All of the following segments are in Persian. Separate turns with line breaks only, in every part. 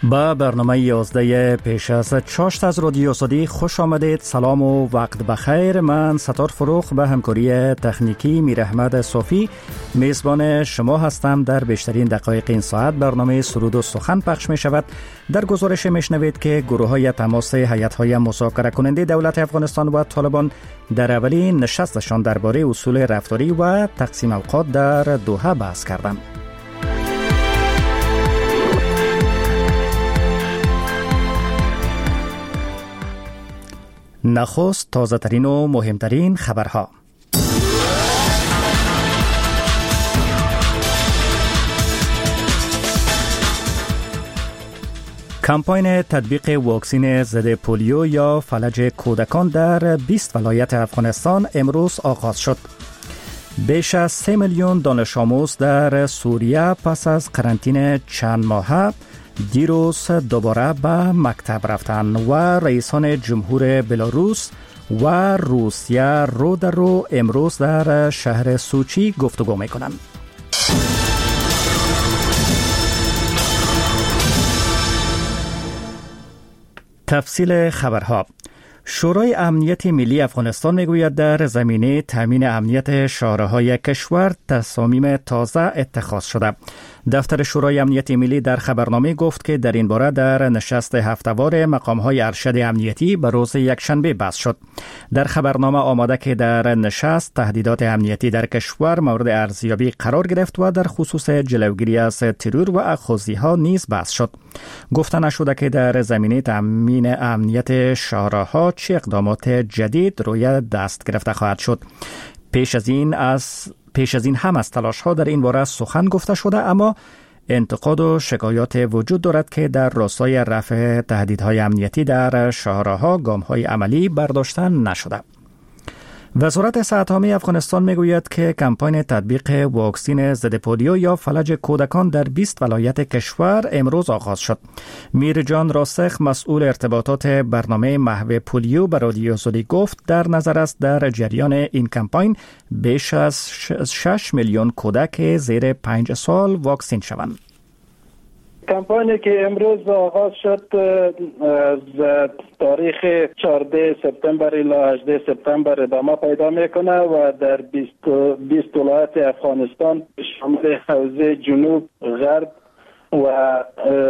با برنامه 11 پیش از چاشت از رادیو آزادی خوش آمدید. سلام و وقت بخیر. من ستار فروخ به همکاری تکنیکی میر احمد صافی میزبان شما هستم. در بیشترین دقایق این ساعت برنامه سرود و سخن پخش می شود. در گزارش میشنوید که گروه های تماس هیئت‌های مذاکره کننده دولت افغانستان و طالبان در اولین نشستشان درباره اصول رفتاری و تقسیم اوقات در دوحه بحث کردند. نخست تازه ترین و مهمترین خبرها. کمپاین تطبیق واکسن ضد پولیو یا فلج کودکان در 20 ولایت افغانستان امروز آغاز شد. بیش از 3 میلیون دانش آموز در سوریه پس از قرنطینه چند ماهه دیروز دوباره به مکتب رفتند و رئیسان جمهور بلاروس و روسیه رو در رو امروز در شهر سوچی گفتگو میکنند. تفصیل خبرها. شورای امنیت ملی افغانستان میگوید در زمینه تامین امنیت شهرهای کشور تصامیم تازه اتخاذ شده. دفتر شورای امنیت ملی در خبرنامه گفت که در این باره در نشست هفته‌وار مقام‌های ارشد امنیتی به روز یکشنبه بحث شد. در خبرنامه آمده که در نشست تهدیدات امنیتی در کشور مورد ارزیابی قرار گرفت و در خصوص جلوگیری از ترور و اخاذی‌ها نیز بحث شد. گفته نشده که در زمینه تامین امنیت شهرها چه اقدامات جدید روی دست گرفته خواهد شد. پیش از این هم از تلاش‌ها در این باره سخن گفته شده، اما انتقاد و شکایات وجود دارد که در راستای رفع تهدیدهای امنیتی در شهرها گام‌های عملی برداشته نشده. وزارت صحت عامه افغانستان میگوید که کمپاین تطبیق واکسن ضد پولیو یا فلج کودکان در 20 ولایت کشور امروز آغاز شد. میرجان راسخ مسئول ارتباطات برنامه محو پولیو به رادیو آزادی گفت در نظر است در جریان این کمپاین بیش از 6 میلیون کودک زیر 5 سال واکسین شوند.
کمپانی که امروز آغاز شد از تاریخ 14 سپتامبر الی 18 سپتامبر ادامه پیدا میکنه و در 20 ولایت افغانستان شامل حوزه جنوب، غرب و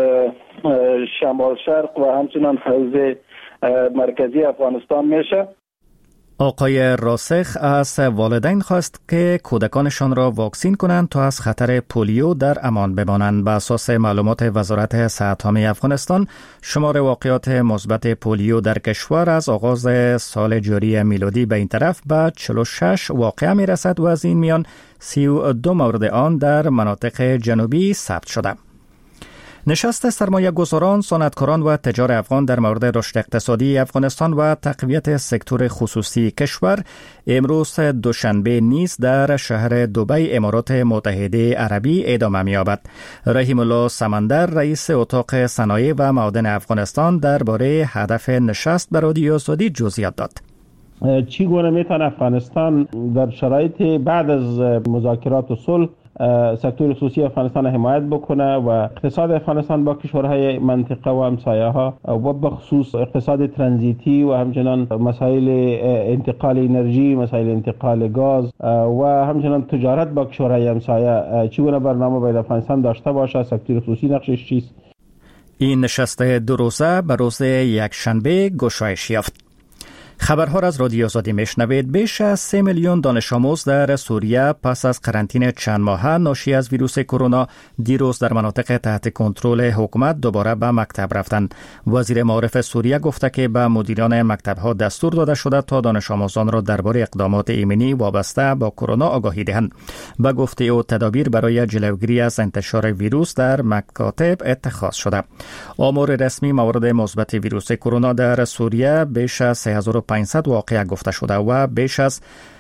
شمال شرق و همچنان حوزه مرکزی افغانستان میشه.
آقای راسخ از والدین خواست که کودکانشان را واکسین کنند تا از خطر پولیو در امان بمانند. بر اساس معلومات وزارت صحت عامه افغانستان، شمار واقعات مثبت پولیو در کشور از آغاز سال جاری میلادی به این طرف به 46 واقعه میرسد و از این میان 32 مورد آن در مناطق جنوبی ثبت شده. نشست سرمایه گذاران، صنعتکاران و تجار افغان در مورد رشد اقتصادی افغانستان و تقویت سکتور خصوصی کشور امروز دوشنبه نیز در شهر دبی امارات متحده عربی ادامه می‌یابد. رحیم الله سمندر رئیس اتاق صنایع و معادن افغانستان درباره هدف نشست به رادیو آزادی جزئیات داد.
چگونه میتونه افغانستان در شرایط بعد از مذاکرات و صلح سکتور خصوصی افغانستان حمایت بکنه و اقتصاد افغانستان با کشورهای منطقه و همسایه‌ها و به خصوص اقتصاد ترانزیتی و همچنان مسائل انتقال انرژی، مسائل انتقال گاز و همچنان تجارت با کشورهای همسایه چگونه برنامه باید افغانستان داشته باشه، سکتور خصوصی نقشش چیست؟
این نشست دو روزه به روز یکشنبه گشایش یافت. خبرها را از رادیو آزادی میشنوید. بیش از 3 میلیون دانش آموز در سوریه پس از قرنطینه چند ماهه ناشی از ویروس کرونا دیروز در مناطق تحت کنترل حکومت دوباره به مکتب رفتند. وزیر معارف سوریه گفته که به مدیران مکتب‌ها دستور داده شده تا دانش آموزان را درباره اقدامات ایمنی وابسته با کرونا آگاهی دهند. به گفته او تدابیر برای جلوگیری از انتشار ویروس در مکاتب اتخاذ شده. آمار رسمی موارد مثبت ویروس کرونا در سوریه بیش از 3500 واقعه گفته شده و بیش از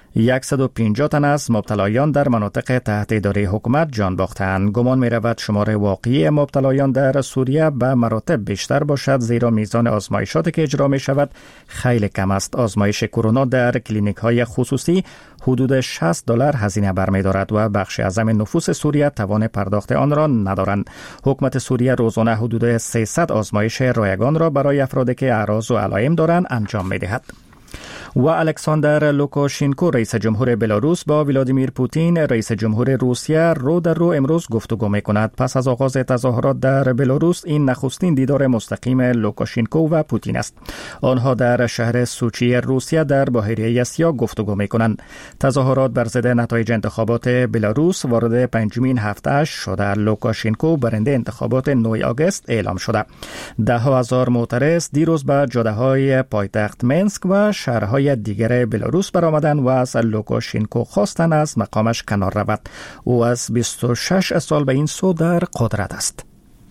150 تن از مبتلایان در مناطق تحت اداره حکومت جان باختند. گمان می رود شمار واقعی مبتلایان در سوریه به مراتب بیشتر باشد، زیرا میزان آزمایشاتی که اجرا می شود خیلی کم است. آزمایش کرونا در کلینیک های خصوصی حدود $60 هزینه برمی دارد و بخش اعظم نفوس سوریه توان پرداخت آن را ندارند. حکومت سوریه روزانه حدود 300 آزمایش رایگان را برای افرادی که اعراض و علائم دارند انجام می دهد. و الکساندر لوکاشنکو رئیس جمهور بلاروس با ولادیمیر پوتین رئیس جمهور روسیه رو در رو امروز گفتگو می‌کند. پس از آغاز تظاهرات در بلاروس این نخستین دیدار مستقیم لوکاشنکو و پوتین است. آنها در شهر سوچی روسیه در بحیره اسیا گفتگو می‌کنند. تظاهرات بر ضد نتایج انتخابات بلاروس وارد پنجمین هفته‌اش شده. لوکاشنکو برنده انتخابات 9 آگوست اعلام شده. ده‌ها هزار معترض دیروز به جاده‌های پایتخت منسک و شهرهای دیگر بلاروس برآمدند و از لوکاشنکو خواستند از مقامش کنار رود. او از 26 سال به این سو در قدرت است.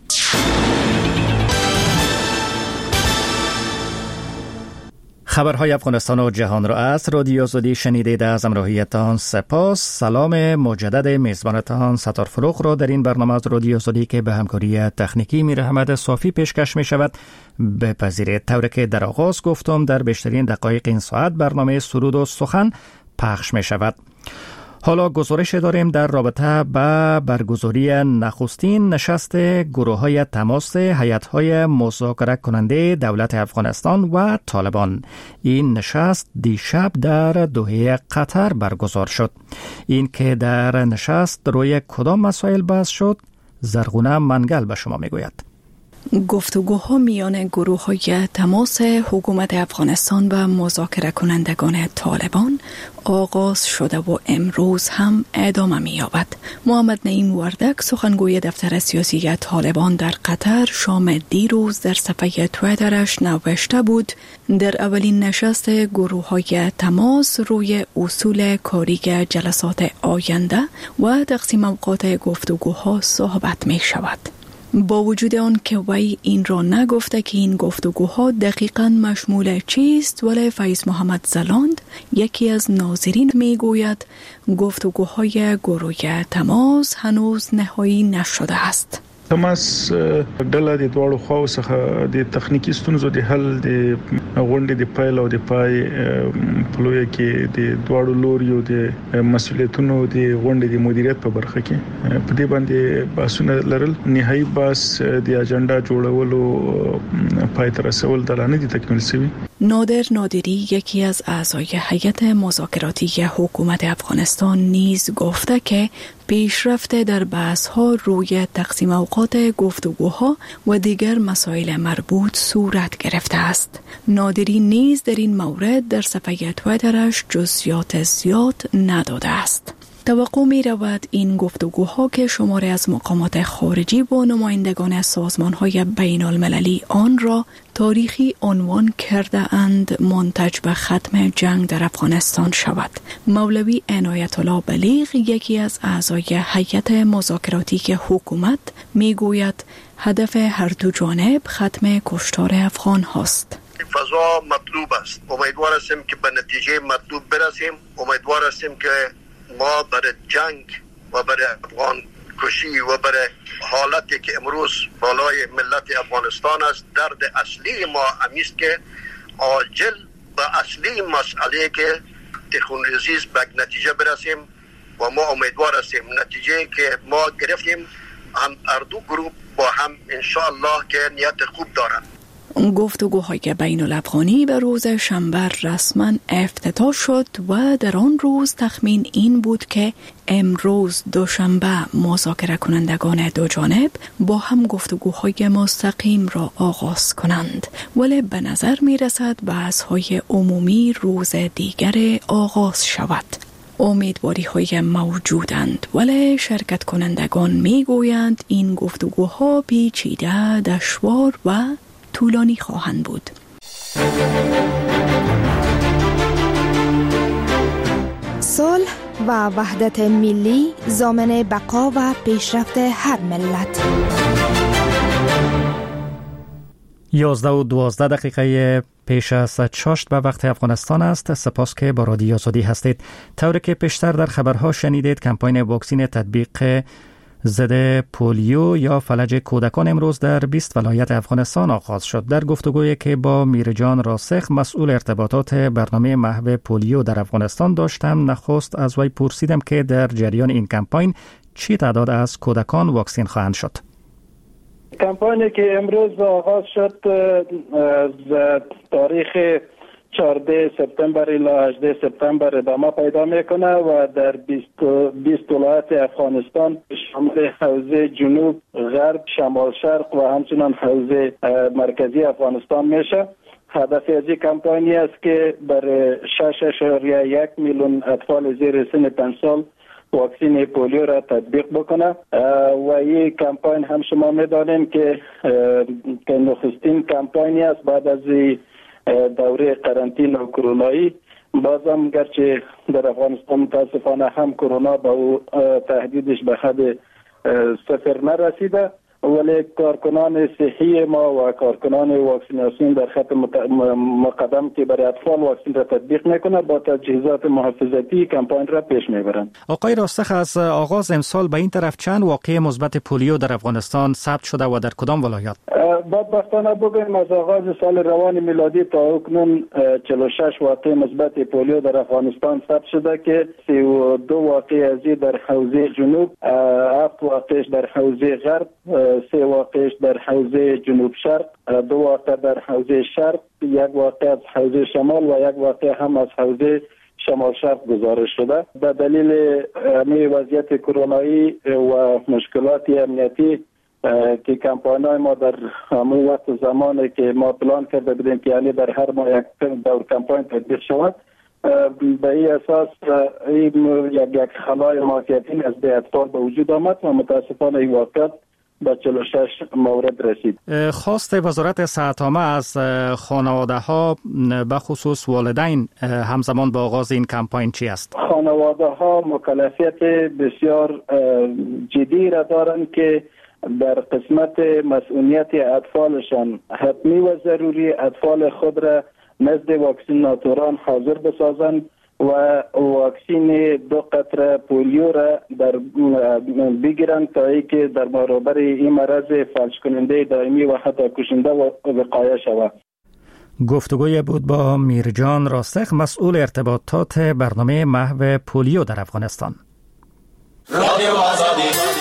خبرهای افغانستان و جهان را از رادیو آزادی شنیدید. از همراهیتان سپاس. سلام مجدد میزبانتان ستار فروغ را در این برنامه از رادیو آزادی که به همکاری تکنیکی میر احمد صافی پیشکش می شود بپذیرید. طوری که در آغاز گفتم در بیشترین دقایق این ساعت برنامه سرود و سخن پخش می شود. حالا گزارش داریم در رابطه با برگزاری نخستین نشست گروه‌های تماس هیئت‌های مذاکره کننده دولت افغانستان و طالبان. این نشست دیشب در دوحه قطر برگزار شد. این که در نشست روی کدام مسائل بحث شد، زرغونه منگل به شما میگوید.
گفتگوها میان گروه‌های تماس حکومت افغانستان و مذاکره کنندگان طالبان آغاز شده و امروز هم ادامه می‌یابد. محمد نعیم وردک سخنگوی دفتر سیاسی طالبان در قطر شام دیروز در صفحه توییترش نوشته بود در اولین نشست گروه‌های تماس روی اصول کاری جلسات آینده و تقسیم اوقات گفتگوها صحبت می‌شود. با وجود آن که وی این را نگفته که این گفتگوها دقیقاً مشمول چیست، ولی فیض محمد زلاند یکی از ناظرین میگوید گفتگوهای گروه تماس هنوز نهایی نشده است.
تماس ډله د دواړو خواو څخه د تخنیکی ستونزو د حل د غونډې د پیل او د پای په لوی کې د دواړو لوریو د مسؤلیتونو د غونډې د مدیریت په برخه کې په دې باندې بحثونه لرل. نهایی بحث د اجنډا جوړولو پای ته رسول د لانه دي تکمیل شوی.
نادر نادری یکی از اعضای هیئت مذاکراتی حکومت افغانستان نیز گفته که پیشرفت در بحث‌ها روی تقسیم اوقات گفتگوها و دیگر مسائل مربوط صورت گرفته است. نادری نیز در این مورد در صفحه توییترش جزئیات زیاد نداده است. توقع می رود این گفتگوها که شماری از مقامات خارجی با نمایندگان سازمان‌های بین المللی آن را تاریخی عنوان کرده اند منتج به ختم جنگ در افغانستان شود. مولوی عنایت الله بلیغ یکی از اعضای هیئت مذاکراتی حکومت می گوید هدف هر دو جانب ختم کشتار افغان هاست.
فضا مطلوب است. امیدوار هستیم که به نتیجه مطلوب برسیم. امیدوار هستیم که ما برای جنگ و برای افغان کشی و برای حالتی که امروز بالای ملت افغانستان است، درد اصلی ما همیست که عاجل و اصلی مسئله که تخونریزی به نتیجه برسیم و ما امیدوار هستیم نتیجه که ما گرفتیم هم هر دو گروه با هم انشاءالله که نیت خوب دارند.
گفتگوهای بین الافغانی به روز شنبه رسما افتتاح شد و در آن روز تخمین این بود که امروز دوشنبه مذاکره کنندگان دو جانب با هم گفتگوهای مستقیم را آغاز کنند، ولی به نظر می رسد بحث‌های عمومی روز دیگر آغاز شود. امیدواری های موجودند، ولی شرکت کنندگان می گویند این گفتگوها پیچیده، دشوار و طولانی خواهند بود.
صلح و وحدت ملی ضامن بقا و پیشرفت هر ملت.
11:12 پیش از چاشت به وقت افغانستان است. سپاس که با رادیو آزادی هستید. طوری که پیشتر در خبرها شنیدید، کمپاین واکسین تطبیق ضد پولیو یا فلج کودکان امروز در 20 ولایت افغانستان آغاز شد. در گفتگویی که با میرجان راسخ، مسئول ارتباطات برنامه محو پولیو در افغانستان داشتم، نخست از وی پرسیدم که در جریان این کمپاین چی تعداد از کودکان واکسین خواهند شد.
کمپانی که امروز آغاز شد از تاریخ 14 سپتامبر الی 18 سپتامبر ادامه پیدا میکنه و در 20 ولایت افغانستان شامل حوزه جنوب، غرب، شمال شرق و همچنان حوزه مرکزی افغانستان میشه. هدف از این کمپانی است که برای 6.1 میلیون اطفال زیر سن 5 سال واکسین پولیو را تطبیق بکنه و این کمپاین هم شما میدانیم که نخستین کمپانی است بعد از دوره قرنطینه و کرونایی. بازم گرچه در افغانستان متاسفانه هم کرونا با او تهدیدش به حد صفر نرسیده، ولی کارکنان صحی ما و کارکنان واکسیناسیون در خط مقدم که برای اطفال واکسین را تطبیق میکنه با تجهیزات محافظتی کمپاین را پیش میبرند.
آقای راسخ، از آغاز امسال به این طرف چند واقعه مثبت پولیو در افغانستان ثبت شده و در کدام ولایات؟
بدبختانه بگویم از آغاز سال روان میلادی تا اکنون 46 واقعه مثبت پولیو در افغانستان ثبت شده که 32 واقعه از در حوزه جنوب، 7 واقعش در حوزه غرب، 3 واقعش در حوزه جنوب شرق، 2 واقع در حوزه شرق، 1 واقع از حوزه شمال و 1 واقع هم از حوزه شمال شرق گزارش شده. به دلیل وضعیت کرونایی و مشکلات امنیتی که کمپاین‌های ما در همون وقت زمانی که ما پلان کرده بودیم که یعنی در هر ماه یک دور کمپاین تطبیق شود، به این اساس یک خلای مافیتی از اطفال به وجود آمد و متاسفانه این واقعیت به 46 مورد رسید.
خواست وزارت صحت عامه از خانواده ها به خصوص والدین همزمان با آغاز این کمپاین چی است؟
خانواده ها مکلفیت بسیار جدی را دارند که در قسمت مسئولیت اطفالشان حتمی و ضروری اطفال خود را نزد واکسیناتوران حاضر بسازند و واکسین 2 قطره پولیو را بگیرند تا اینکه در برابر این مرض فلج کننده دائمی و حتی کشنده وقایه شود.
گفتگوی بود با میرجان راسخ، مسئول ارتباطات برنامه محو پولیو در افغانستان. رادیو آزادی.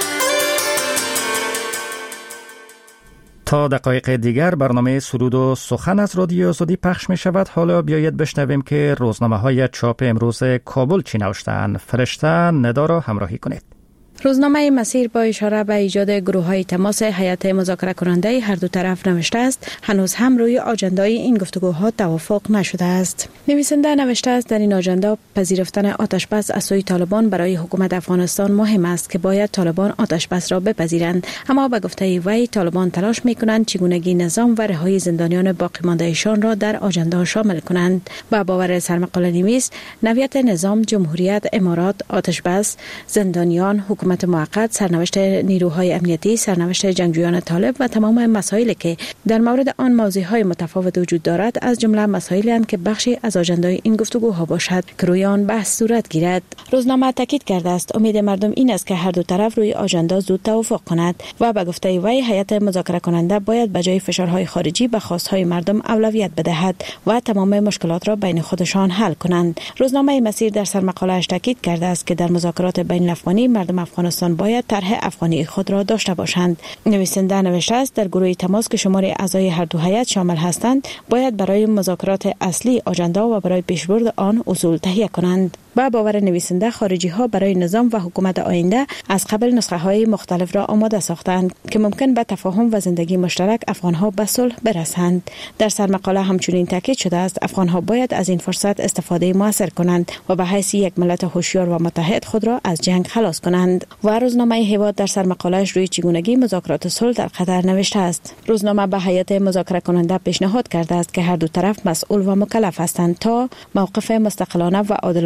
تا دقایق دیگر برنامه سرود و سخن از رادیو آزادی پخش می شود. حالا بیایید بشنویم که روزنامه های چاپ امروز کابل چی نوشتند. فرشته ندا را همراهی کنید.
روزنامه مسیر با اشاره به ایجاد گروه‌های تماس هیئت مذاکره کننده هر دو طرف نوشته است هنوز هم روی آجندای این گفتگوها توافق نشده است. نویسنده نوشته است در این آجندا پذیرفتن آتشبس از سوی طالبان برای حکومت افغانستان مهم است که باید طالبان آتشبس را بپذیرند، اما به گفته وی طالبان تلاش می‌کنند چگونگی نظام و رهایی زندانیان باقی مانده‌شان را در آجندا شامل کنند. با باور سرمقاله نویس، نوعیت نظام، جمهوریت، امارات، آتشبس، زندانیان، حکومت موقت، سرنوشت نیروهای امنیتی، سرنوشت جنگجویان طالب و تمام مسائلی که در مورد آن موضوعهای متفاوت وجود دارد از جمله مسائلی اند که بخشی از آژاندای این گفتگوها باشد که روی آن بحث صورت گیرد. روزنامه تاکید کرده است امید مردم این است که هر دو طرف روی آژاندا زود توافق کند و به گفته وی هیئت مذاکره کننده باید به جای فشارهای خارجی به خواستهای مردم اولویت بدهد و تمام مشکلات را بین خودشان حل کنند. روزنامه مسیر در سرمقاله‌اش تاکید کرده است که در مذاکرات بین الافغانی مردم افغانستان باید طرح افغانی خود را داشته باشند. نویسنده نوشته است در گروه تماس که شمار اعضای هر دو هیئت شامل هستند باید برای مذاکرات اصلی آژاندا و برای پیشبرد آن اصول تهیه کنند. با باور نویسنده خارجی ها برای نظام و حکومت آینده از قبل نسخه های مختلف را آماده ساختند که ممکن به تفاهم و زندگی مشترک افغان ها به صلح برسند. در سرمقاله همچنین تاکید شده است افغان ها باید از این فرصت استفاده موثر کنند و به حیث یک ملت هوشیار و متحد خود را از جنگ خلاص کنند. و روزنامه هیواد در سرمقاله‌اش روی چگونگی مذاکرات صلح در قطر نوشته است. روزنامه به هیئت مذاکره کننده پیشنهاد کرده است که هر دو طرف مسئول و مکلف هستند تا موقف مستقلانه و عادلانه را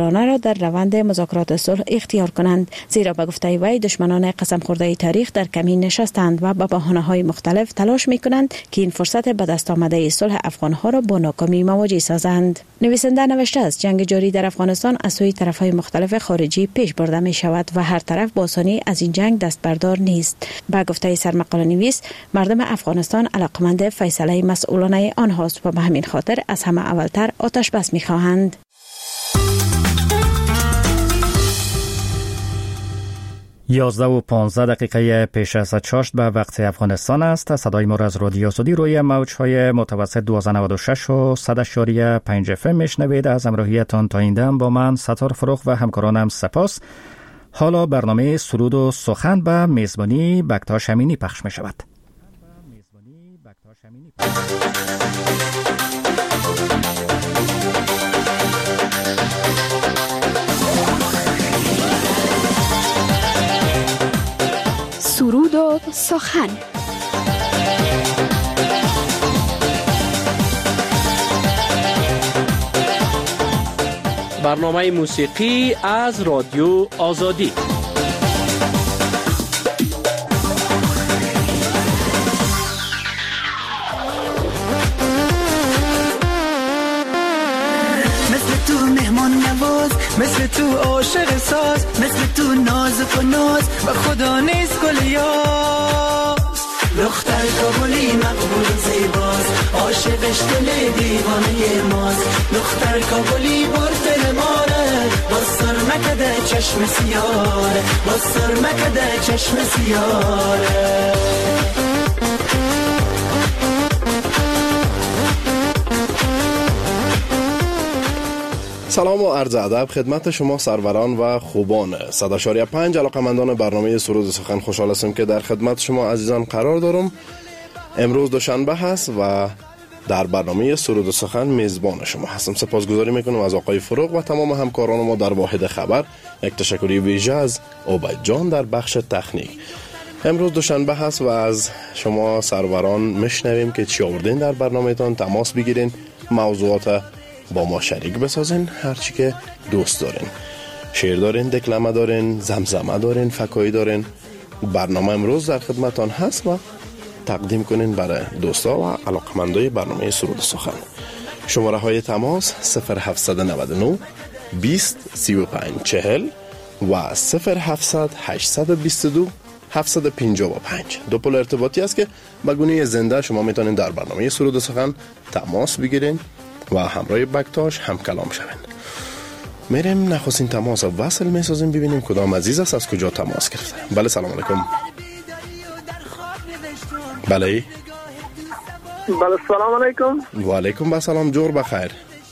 در روند مذاکرات صلح اختیار کنند، زیرا به گفته وی دشمنان قسم خورده تاریخ در کمین نشستند و با بهانه‌های مختلف تلاش می‌کنند که این فرصت به دست آمده صلح افغان‌ها را با ناکامی مواجه سازند. نویسنده نوشته است جنگ جاری در افغانستان از سوی طرف‌های مختلف خارجی پیش برده می‌شود و هر طرف با آسانی از این جنگ دست بردار نیست. با گفته سرمقاله نویس، مردم افغانستان علاقمند فیصله مسئولانه آنهاست و به همین خاطر از همه اولتر آتش بس می‌خواهند.
11:15 پیش از چاشت به وقت افغانستان است. صدای ما را از رادیو آزادی روی موج‌های متوسط 1296 و 100.5 FM میشنوید. از همراهیتان تا این دم با من ستار فروغ و همکارانم سپاس. حالا برنامه سرود و سخن به میزبانی بکتاش امینی پخش می شود.
سرود و سخن.
برنامه موسیقی از رادیو آزادی.
مثل تو مهمان نواز، مثل تو عاشق ساز، مثل تو نازک و ناز و خدا نیست گل یاز. دختر کابلی مقبول زیباز، عاشقش دل دیوانه ماست. دختر کابلی بر دل ماره، باز سر مکده چشم سیاره، باز سر مکده چشم سیاره.
سلام و عرض ادب خدمت شما سروران و خوبان 100.5 علاقمندان برنامه سرود سخن. خوشحال هستم که در خدمت شما عزیزان قرار دارم. امروز دوشنبه هست و در برنامه سرود سخن میزبان شما هستم. سپاسگزاری میکنم از آقای فروغ و تمام همکاران ما در واحد خبر. یک تشکری ویژه از عبید جان در بخش تکنیک. امروز دوشنبه هست و از شما سروران میشنویم که چی آوردین در برنامهتان. تماس بگیرین، موضوعات با ما شریک بسازین، هرچی که دوست دارین. شعر دارین، دکلمه دارین، زمزمه دارین، فکایی دارین. برنامه امروز در خدمتان هست و تقدیم کنین برای دوستا و علاقمندای برنامه سرود سخن. شماره های تماس 0799 20 35 40 و 0700 822 755. دو پل ارتباطی است که به گونه زنده شما میتونین در برنامه سرود سخن تماس بگیرین و همراه بکتاش هم کلام شوین. میریم نخستین تماس وصل میسازیم، ببینیم کدام عزیز است از کجا تماس گرفته. بله سلام علیکم. بله
سلام علیکم.
و علیکم السلام. جور بخیر.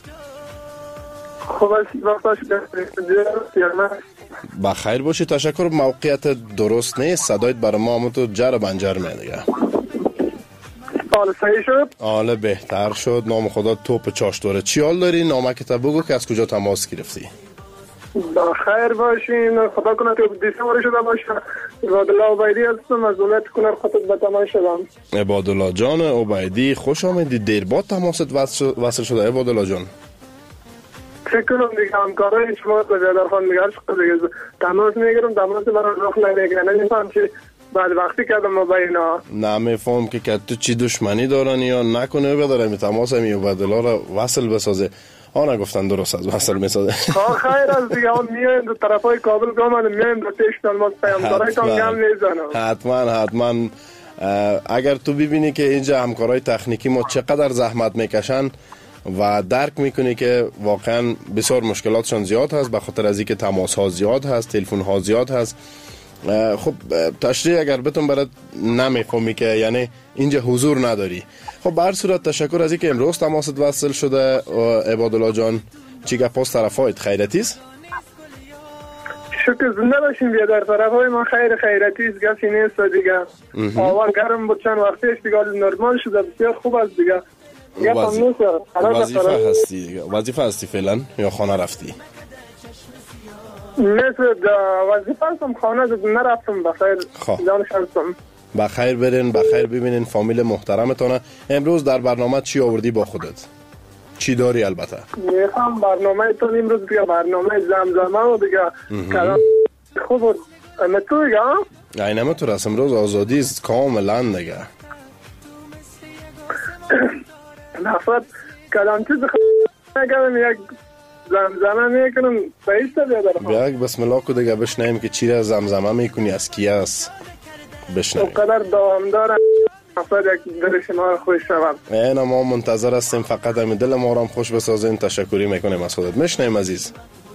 خوب است بکتاش
بخیر باشی. تشکر. موقعیت درست نیست، صدایت برای ما همون تو جر بنجر میادگه.
حال صحیح شد؟
حال بهتر شد. نام خدا توپ چاشتوره. چی حال داری؟ نامکت بگو که از کجا تماس گرفتی.
بخیر باشین. خدا کنه که دیسمبر شده باشه. عبادالله عبیدی هستم از ولایت کنر خطوط به تماس شدم.
عبادالله جان عبیدی خوش آمدی. دیر بعد تماست وصل شده عبادالله جان.
فکر کنم دیگه همکارای شما در خان نگار شده دیگه تماس میگیرم، تماس برای رخ نمیگیرن. نمیفهم چی بعد وقتی که آدم مباینا
نمیفهم که تو چی دشمنی دارن یا نکنه بداره می تماس می عبادالله را وصل بسازه. آنها گفتن درست از وصل میسازه.
خیر از دیگه هم میایم دو طرفای کابل گام میایم دو تیش تلماس پیامدارای کام گم میزنم. حتما
اگر تو ببینی که اینجا همکارای تکنیکی ما چقدر زحمت میکشن و درک میکنی که واقعا بسیار مشکلاتشان زیاد هست به خاطر از اینکه تماس ها زیاد هست، تلفن ها زیاد هست. خب تشریح اگر بتون برات نمیفهمی که یعنی اینجا حضور نداری. خب به هر صورت تشکر از اینکه امروز تماست وصل شده. عبادالله جان چی گپاس طرفایت خیرتیست؟
شکر زنده باشین. بیا در طرفای ما خیرتیست گفتی نیست دیگه. آوان گرم بود چند وقتیش دیگه نرمال شده بسیار خوب است دیگه.
وظیفه هستی فعلا یا خانه رفتی؟
مثل وظیفه هستم، خانه نرفتم. بخیر جانش هستم.
بخیر برین، بخیر ببینین فامیل محترمتانه. امروز در برنامه چی آوردی با خودت؟ چی داری البته؟
میخوام برنامه تو امروز دیگه برنامه زمزمه و دیگه کلام خوب بود. تو دیگه
اینمه تو رسم روز آزادی است کاملا دیگه.
نفت کلام چیز نگم یک زمزمه میکنم بایسته بیادر
بیا یک بسم الله کو دیگه بشنیم که چی را زمزمه میکنی از کی است بشنیم.
اونقدر دوام دارم نفت یک دل شما خوش شوم.
اینا ما منتظر هستیم فقط همین دل ما را خوش بسازین. تشکری میکنیم از خودت. میشنیم عزیز.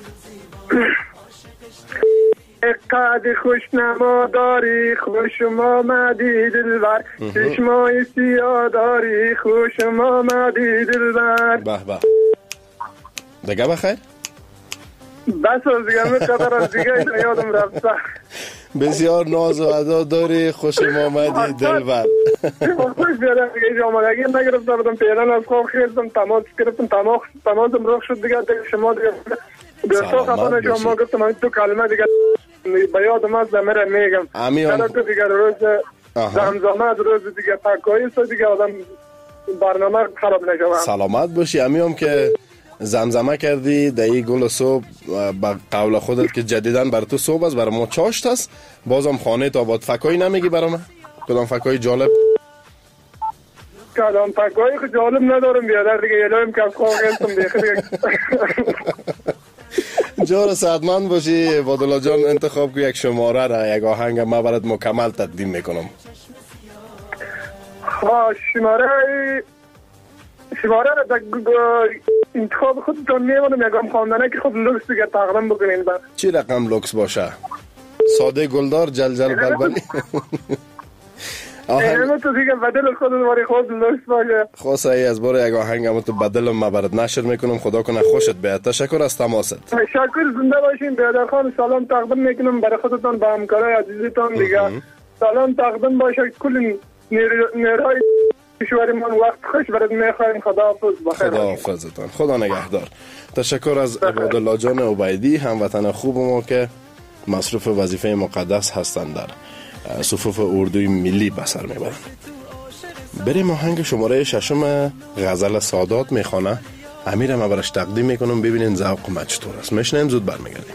قد خوش نما داری خوش آمدی دلبر چشمای سیاه داری خوش آمدی دلبر.
به به دیگه بخیر.
بس از دیگه میقدر از دیگه یادم رفته.
بسیار ناز و ادا داری خوش آمدی دلبر.
خوش بیادم دیگه آمدگی نگرفته بودم پیران از خواب خیردم تماس گرفتم تماسم رخ شد دیگه شما دیگه دوستا خبرنا شما گفتم من تو کلمه دیگه به یادم از دمره میگم حالا تو دیگه روز زمزمه روز دیگه پاکایی است دیگه آدم برنامه خراب نشود.
سلامت باشی. هم که زمزمه کردی دایی گل صبح با قول خودت که جدیدن بر تو صبح است بر ما چاشت است. بازم خانه تا آباد فکایی نمیگی برای من؟ کدام فکایی جالب؟
کدام فکایی که جالب ندارم بیادر دیگه یلایم که از خواه گلتم دیگه
جور سعدمند باشی. بادلا جان انتخاب که یک شماره را یک آهنگ ما برات مکمل تقدیم میکنم.
شماره را انتخاب خودتون میمونم یکم خواندنه که خود لوکس دیگه تقدیم بکنین.
چی رقم لوکس باشه؟ ساده گلدار جلجل بلبلی.
آهنگ تو دیگه بدل خود لوکس باشه.
خواسته از بار یک آهنگ هم تو بدل ما برات نشر میکنم. خدا کنه خوشت بیاد. تشکر از تماست.
تشکر. زنده باشین. بیادر خان سلام تقدیم میکنم برای خودتون با همکارای عزیزتون دیگه. سلام تقدیم باشه کل نیروهای کشور من. وقت خوش برات میخوایم. خداحافظ. بخیر.
خداحافظتان. خدا نگهدار. تشکر از عبادالله جان عبیدی هموطن خوب ما که مصروف وظیفه مقدس هستند در صفوف اردوی ملی بسر میبرن. بریم آهنگ شماره 6 غزل سادات میخوانه. امیرم برش تقدیم میکنم ببینین ذوق ما چطور است. میشنیم زود برمیگردیم.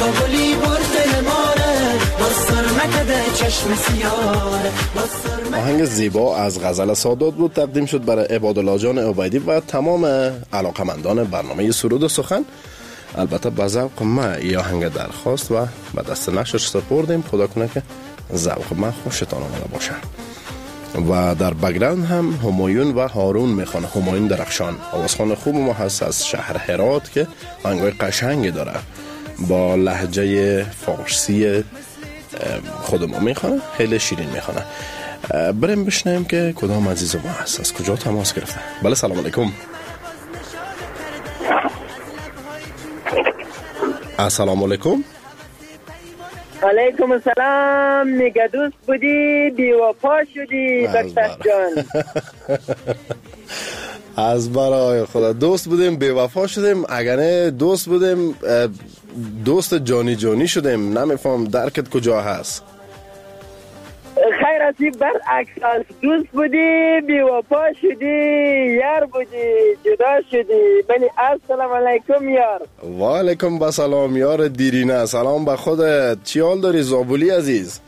کابلی برد دل ماره باز سر نکده چشم سیاره.
آهنگ زیبا از غزل سادات بود، تقدیم شد برای عبادالله جان عبیدی و تمام علاقمندان برنامه سرود و سخن. البته به ذوق ما این آهنگ درخواست و به دست نشرش سپردیم. خدا کنه که ذوق ما خوشتان آمده باشه. و در بگراند هم همایون و هارون میخوانه. همایون درخشان آوازخوان خوب ما هست از شهر هرات که آهنگای قشنگی داره، با لهجه فارسی خود ما میخوانه، خیلی شیرین میخوانه. بریم بشنیم که کدام عزیز ما هست، از کجا تماس گرفته. بله سلام علیکم. السلام علیکم.
علیکم السلام. میگه دوست بودی بی وفا شدی بکتش جان.
از برای خدا دوست بودیم بی وفا شدیم، اگر نه دوست بودیم دوست جانی جانی شدیم. نمیفهم درکت کجا هست.
خیر اسی برعکس، دوست بودی بی وفا شدی، یار بودی جدا شدی. بلی السلام علیکم یار.
و علیکم بسلام یار دیرینه. سلام به خودت، چی حال داری زابولی عزیز؟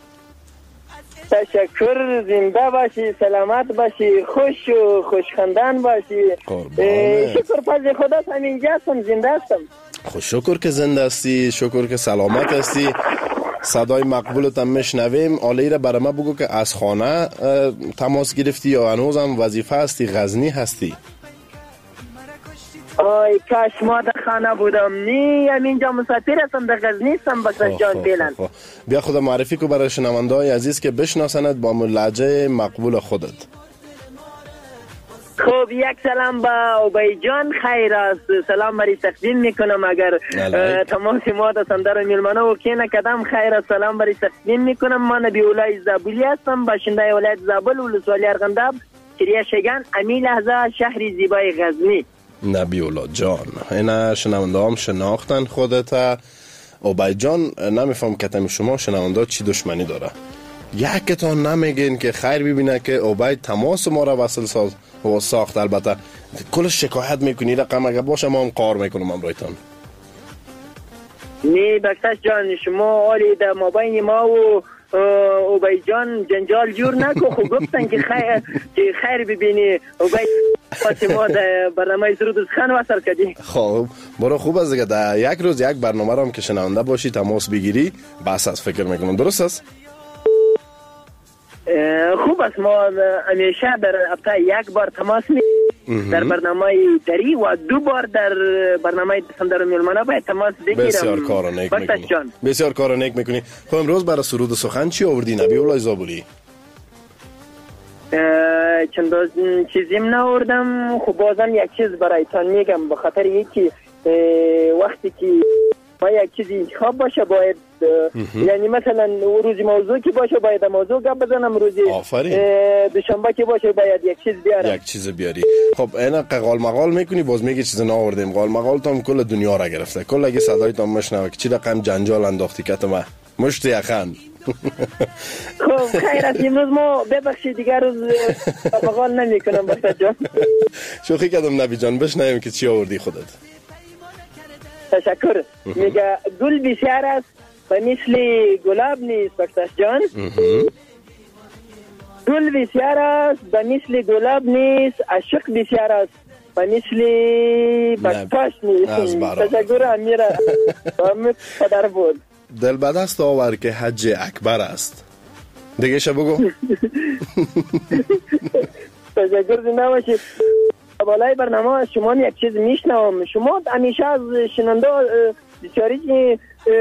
تشکر، زنده باشی، سلامت باشی، خوش و خوشخندان باشی. شکر فضل خدا همینجا هستم، زنده هستم.
خوش شکر که زنده هستی، شکر که سلامت هستی. صدای مقبولت هم میشنویم. آلی را برای ما بگو که از خانه تماس گرفتی یا هنوز هم وظیفه هستی، غزنی هستی؟
آی کاش ما در خانه بودم، نی همینجا مسافر هستم، در غزنی هستم. بکتش جان فعلا.
بیا خود معرفی کو برای شنونده های عزیز که بشناسند با لهجه مقبول خودت.
خب یک سلام با عبی جان خیر است، سلام بری تقدیم میکنم. اگر تماس ما در سندر میلمانه و که نکدم خیر است، سلام بری تقدیم میکنم. ما نبی اولای زابلی هستم، باشنده ولایت زابل و ولسوالی ارغنداب، کریه شگان، امی لحظه شهر زیبای غزنی.
نبی اولا جان، این شنونده هم شناختن خودت. عبی جان نمیفهم کتم شما شنونده چی دشمنی داره. یکتان نمیگین که خیر ببینه که عبی تماس ما را وصل ساخت. البته کل شکایت میکنی، رقم اگه باشه ما هم قار میکنم امرایتان.
نی بکتش جان، شما آلی در مابین ما و عبی جان جنجال جور نکو. خب گفتن که خیر ببینی عبی ما در برنامه سرود و سخن وصل کردی.
خب برو خوب است دیگه، در یک روز یک برنامه را هم که شنونده باشی تماس بگیری بس از فکر میکنم. درست است؟
خوب است. ما همیشه در هفته یک بار تماس در برنامه دری و 2 بار در برنامه سندر میلمانه باید تماس بگیرم.
بسیار کار نیک میکنی، بسیار کار نیک میکنی. خب امروز برای سرود سخن چی آوردی نبی اولای زابولی؟
چند چیزیم ناوردم. خب بازم یک چیز برایتان میگم، به خاطر یکی وقتی که ما یک چیزی انتخاب باشه باید یعنی مثلا روزی موضوع که باشه باید موضوع گپ بزنم، روزی دوشنبه که باشه باید یک چیز بیارم،
یک چیز بیاری. خب اینا قال مقال میکنی باز میگی چیز ناوردیم. قال مقال تام کل دنیا را گرفته، کل اگه صدای تام مشنوه که چی رقم جنجال انداختی که ما مشت یخن.
خب خیر است، امروز ما ببخشید دیگر روز مقال نمیکنم. بخدا جان
شوخی کردم نبی جان، بشنویم که چی آوردی خودت.
تشکر. میگه گل بسیار است و مثل گلاب نیست بکتش جان. گل بسیار است و مثل گلاب نیست، عشق بسیار است و مثل بکتش نیست. تشکر امیره امید پدر بود.
دل به دست آور که حج اکبر است. دیگه شو بگو.
تشکر، زنده باشید. بالای برنامه شما یک چیز میشنوم، شما همیشه از شنونده بیچاری که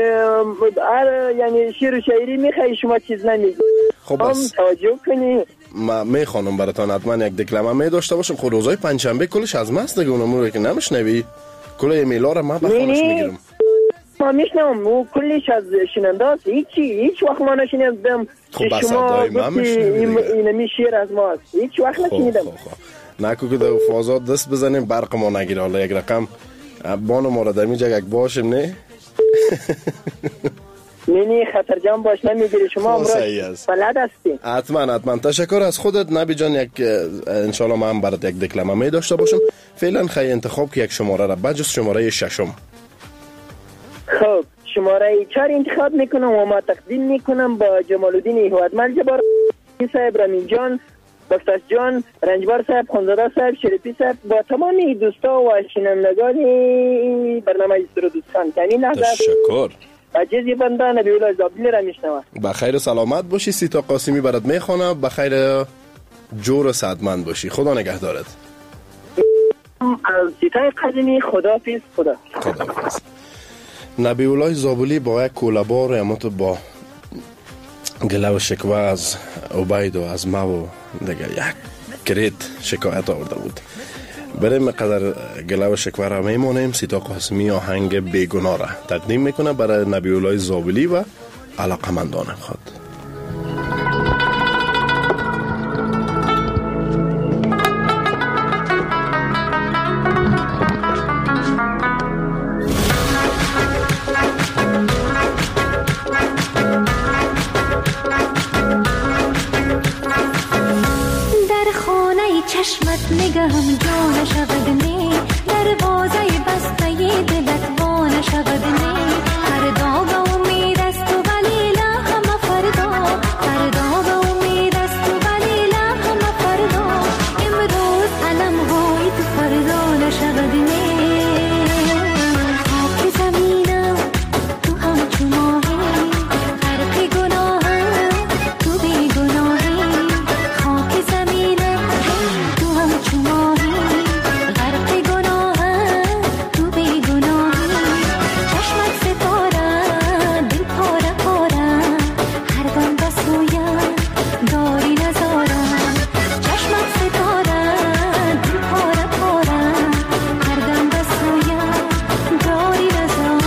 یعنی شعر و شاعری میخوایی، شما چیز نمیگی.
خب بس
توجه کنی.
ما میخوانم براتون حتما یک دکلمه می داشته باشم. خب روزای پنجشنبه کلش از ماست دیگه، اونم که نمیشنوی کل ایمیلا رو ما بخونش میگیرم.
ما میشنوم و کلش از شنونده است. هیچ وقت ما نشنیدم که شما گفتی این شعر از ماست. هیچ وقت نشنیدم.
نکو که در فازات دست بزنیم برق ما نگیره. حالا یک رقم بانو ما را در میجا یک باشم نه
نینی خطرجان باش نمیگیری. شما امروز بلد هستی.
حتما تشکر از خودت نبی جان. یک انشالله ما هم برات یک دکلمه می داشته باشم. فعلا خیلی انتخاب که یک شماره را بجز شماره 6.
خب شماره 4 انتخاب میکنم و ما تقدیم میکنم با جمال الدین هیوادمند جبار صاحب، رامین جان، بختاش جان، رنجبر صاحب، خانزاده صاحب، شریفی صاحب، با تمامی دوستا و شنوندگان برنامه سرود سخن. همین لحظه
تشکر.
عزیزی بنده نبی الله زابلی را میشنوم.
بخیر و سلامت باشی. سیتا قاسمی برات میخوانه. بخیر جور و سعادتمند باشی. خدا نگهدارت.
از سیتای قدیمی خداحافظ.
خداحافظ. نبی الله زابلی با یک کولابار امات با گله و شکوه از عبید و از ما و دیگه یک کرید شکایت آورده بود. برای مقدر گله و شکوه را میمونیم. سیتا قاسمی آهنگ بیگناه را تقدیم میکنه برای نبی الله زابلی و علاقمندان خود.
چشمت نگهم جا نشود نی، دروازه بسته دلت وا نشود نی. فردا به امید است و ولی لحم فردا، فردا به امید است و ولی لحم فردا. امروز علم های تو فردا نشود نی. خاک زمینم تو همچو ماهی، غرق گناهم تو بی گناهی. خاک زمینم تو همچو ماهی، غرق گناهم تو بی گناهی. چشمت ستاره دل پاره پاره، هر دم بسویم داری نزارم. چشمت ستاره دل پاره پاره، هر دم بسویم داری نزارم.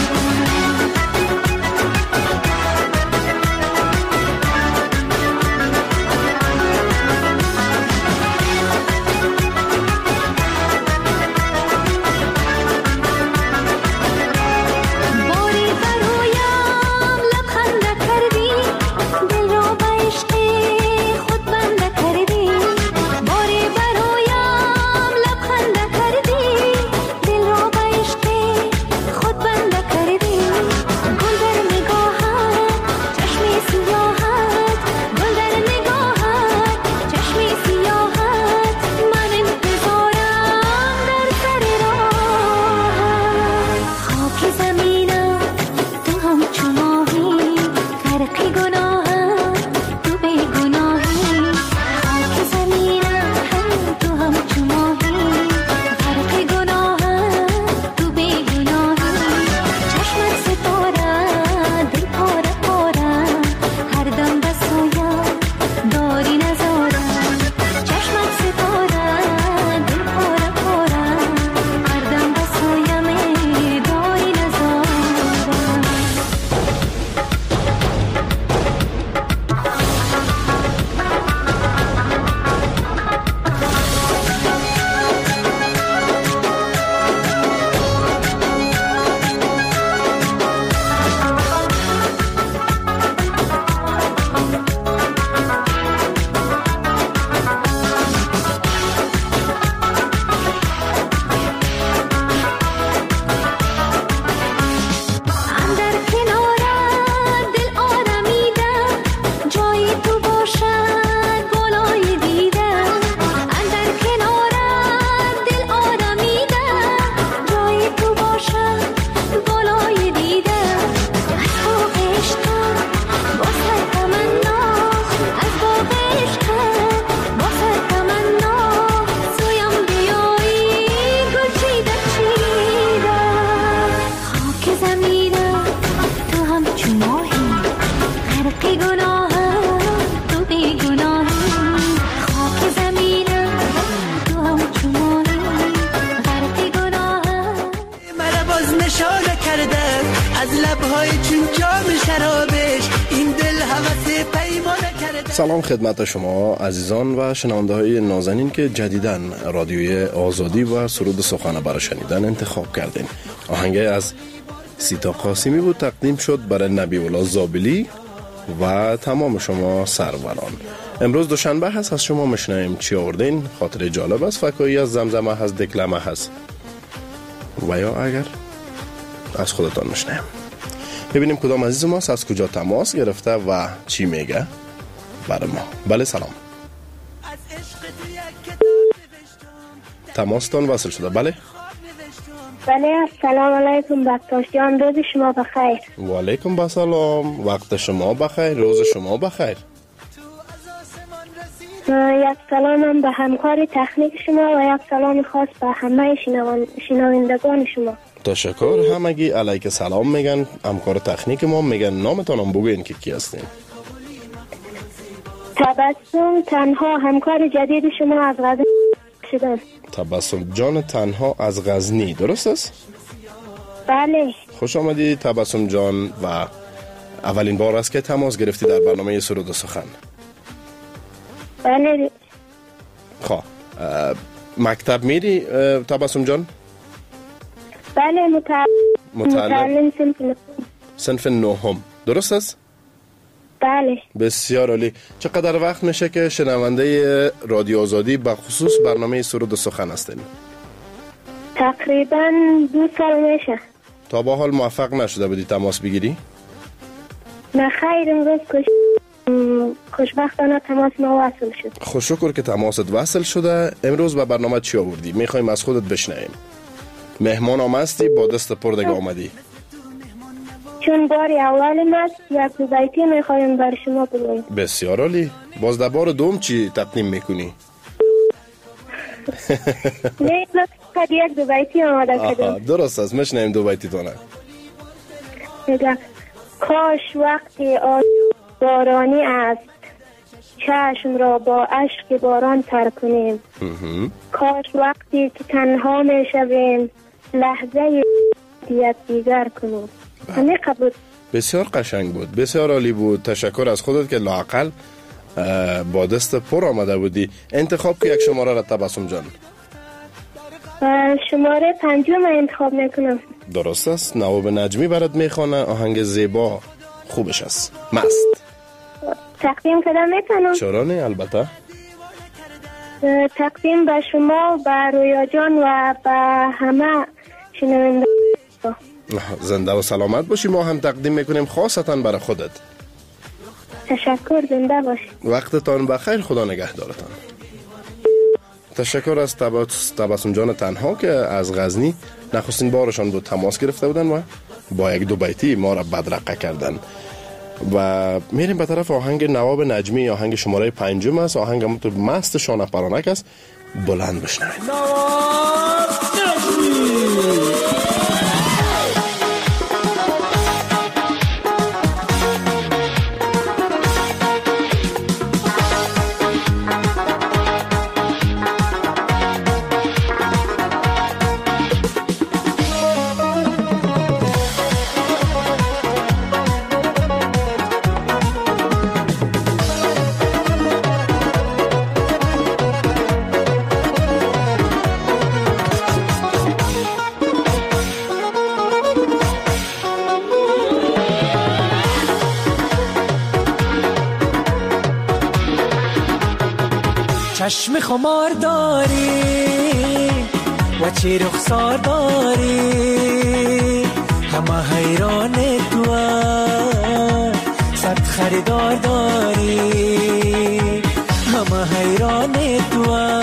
باری برویم لبخنده کردی، دل را به عشق خود بنده کردی. باری برویم لبخنده کردی، دل را به عشق خود بنده کردی. گل در نگاهت چشمی سیاحت، گل در نگاهت چشمی سیاحت. من انتظارم در سر راهت. خاک زمینم تو همچو ماهی، غرق گناهم تو بی گناهی. خاک زمینم تو همچو ماهی، غرق گناهم تو بی گناهی. چشمت ستاره دل پاره پاره، هر دم بسویم داری نزارم. چشمت ستاره دل پاره پاره، هر دم بسویم داری نزارم. اندر کنارت دل آرمیدم، جای تو باشد بالای دیدم. اندر کنارت دل آرمیدم، جای تو باشد بالای دیدم. از باغ عشقم با سر تمنا، از باغ عشقم با سر تمنا. سویم بیایی گل چیده چیده. خاک زمینم تو همچو ماهی، غرق گناهم تو بی گناهی. خاک زمینم تو همچو ماهی، غرق گناهم.
مرا باز نشانه کرده از لبهای چون جام شرابش، این دل هوس پیمانه کرده.
سلام خدمت شما عزیزان و شنونده های نازنین که جدیداً رادیوی آزادی و سرود سخن برای شنیدن انتخاب کردین. آهنگ از سیتا قاسمی بود، تقدیم شد برای نبی الله زابلی و تمام شما سروران. امروز دوشنبه هست، از شما مشنویم چی آوردین. خاطر جالب است، فکایی از زمزمه هست، دکلمه هست و یا اگر از خودتان مشنویم. ببینیم کدام عزیز ماست، از کجا تماس گرفته و چی میگه برای ما. بله سلام، تماستان وصل شده. بله
بله، السلام علیکم بکتاش جان، روز شما بخیر.
و علیکم بسلام، وقت شما بخیر، روز شما بخیر.
یک سلام به همکار تکنیک شما و یک سلام خاص به همه شنوندگان شما.
تشکر. همگی علیک سلام میگن، همکار تکنیک ما میگن. نامتانم بگوین که کی هستین؟
تبسم تنها، همکار جدید شما از غزنی شدم.
تبسم جان تنها از غزنی، درست است؟
بله.
خوش آمدی تبسم جان. و اولین بار است که تماس گرفتی در برنامه سرود و سخن؟
بله.
خب مکتب میری تبسم جان؟
بله، متعلم
صنف نهم، درست است؟
بله.
بسیار عالی. چقدر وقت میشه که شنونده رادیو آزادی به خصوص برنامه سرود و سخن هستین؟
تقریبا 2 سال میشه.
تا با حال موفق نشده بودی تماس بگیری؟
نه خیر، امروز خوشبختانه تماس ما وصل شد.
خوششکر که تماست وصل شده. امروز به برنامه چی آوردی؟ میخوایم از خودت بشنویم. مهمان آمدی، با دست پر دیگه آمدی؟
چون باری اول است، یک دو بیتی میخوایم بر شما بگویم.
بسیار عالی. باز در بار دوم چی تقدیم میکنی؟
نه، فقط یک دو بیتی آماده کردم.
درست است، میشنویم دو بیتی تونه.
کاش وقتی بارانی است، چشم را با اشک باران تر کنیم. کاش وقتی که تنها میشویم، لحظه دیگر کنیم. همه قبول.
بسیار قشنگ بود، بسیار عالی بود. تشکر از خودت که لااقل با دست پر آمده بودی. انتخاب که یک شماره را تبسم جان.
شماره 5 انتخاب میکنم.
درست است. نواب نجمی برات میخوانه، آهنگ زیبا خوبش است، مست.
تقدیم کردم میتونم؟
چرا نه، البته.
تقدیم به شما، به رویا جان و به همه شنونده.
زنده و سلامت باشی. ما هم تقدیم میکنیم خاصتا برای خودت.
تشکر، زنده باشی.
وقتتان بخیر، خدا نگهدارتان. تشکر از تبسم جان تنها که از غزنی نخستین بارشان بود تماس گرفته بودن و با یک دو بیتی ما را بدرقه کردن. و میریم به طرف آهنگ نواب نجمی. آهنگ شماره 5 است. آهنگ همونطور مست شانه پرانک است. بلند بشنوید. نواب نجمی.
چشم خمار داری و چه رخسار داری، همه حیران تو، صد خریدار داری، همه حیران تو،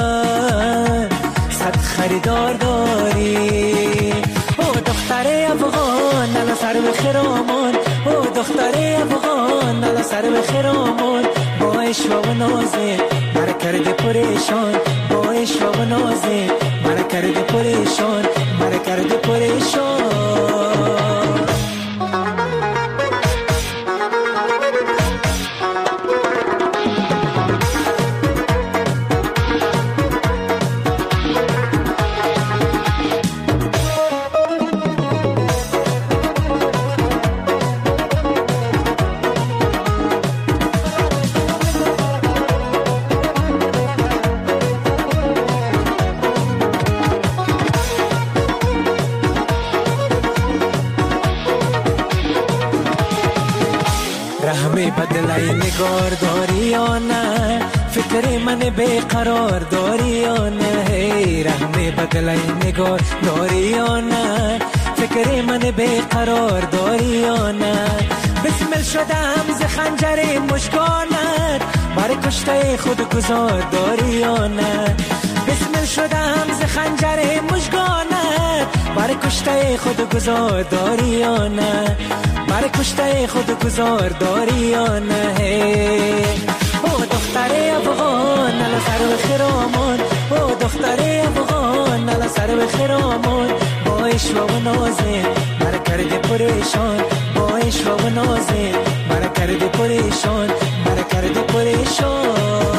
صد خریدار داری. او دختر افغان نلا سر به خرامان، او دختر افغان نلا سر به خرامان، با عشق و نازه مرا کرده پریشان، با عشق و نازه مرا کرده پریشان، مرا کرده پریشان. بدلای نگار داری یا نه، فکر من بیقرار داری یا نه، رحم بدلای نگار داری یا نه، فکر من بیقرار داری یا نه؟ بسمل شدم ز خنجر مژگانت، برای کشته خود گذار داری یا نه؟ بسمل شدم ز خنجر مژگانت، برای کشته خود گذار داری یا نه؟ برای کشته خود گذار داری یا نه؟ او دختر افغان نلا سر و خرامان، او دختر افغان نلا سر و خرامان، با عشق و نازه مرا کرده پریشان، با عشق و نازه مرا کرده پریشان، مرا کرده پریشان.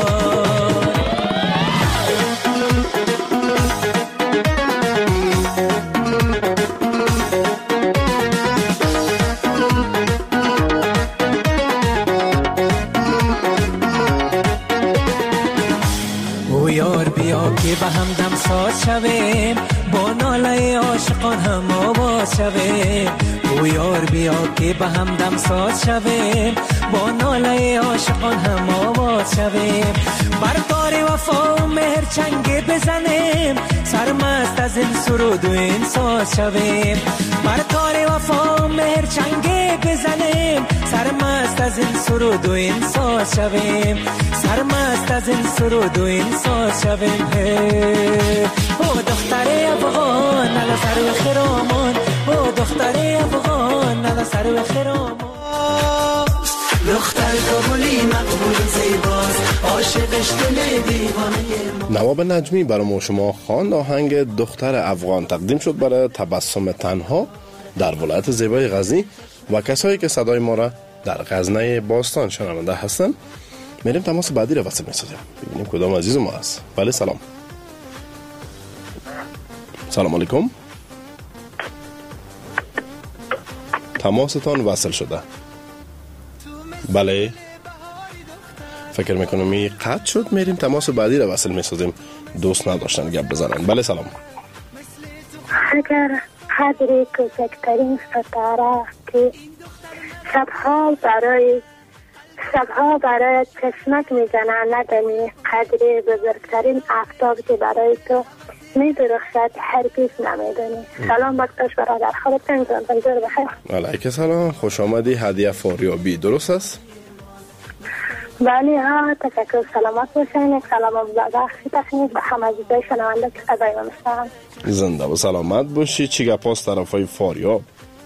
که به هم دم ساز شویم، با ناله عاشقان هم آواز شویم. او یار بیا که به هم دم ساز شویم، با ناله عاشقان هم آواز شویم. بر تار وفا و مهر چنگ بزنیم، سرمست از این سرود و این ساز شویم. بر تار وفا و مهر چنگ بزنیم، سرمست از این سرود و این ساز شویم. سرمست از این سرود و این ساز شویم. او دختر افغان نلا سر و خرامان، او دختر افغان نلا سر و خرامان.
دختر کابلی مقبول زیباست، عاشقش دل دیوانه. نواب نجمی برای ما شما خواند آهنگ دختر افغان، تقدیم شد برای تبسم تنها در ولایت زیبای غزنی و کسایی که صدای ما را در غزنه باستان شنونده هستند. میریم تماس بعدی را وصل می‌سازیم، ببینیم کدام عزیز ما است. بله سلام. سلام علیکم. تماستان وصل شده. بله فکر میکنم این قطع شد. میریم تماس بعدی را وصل میسازیم، دوست نداشتن گپ بزنن. بله سلام.
اگر قدری کوچکترین ستاره که شبها برای چشمک میزنن ندانی، قدری بزرگترین آفتاب که برای تو میدرخشد هرگز نمیدانی. سلام بکتاش برادر، خودت نمیدونم بنجور بخیر.
علیک سلام، خوش آمدی. هدیه فاریابی درست است؟
بله ها، تشکر. سلامت باشین. سلام بخشی تخنیک به همه عزیزای شنونده که صدای ما میشنون.
زنده و سلامت باشی. چی گپ است طرفای فاریاب؟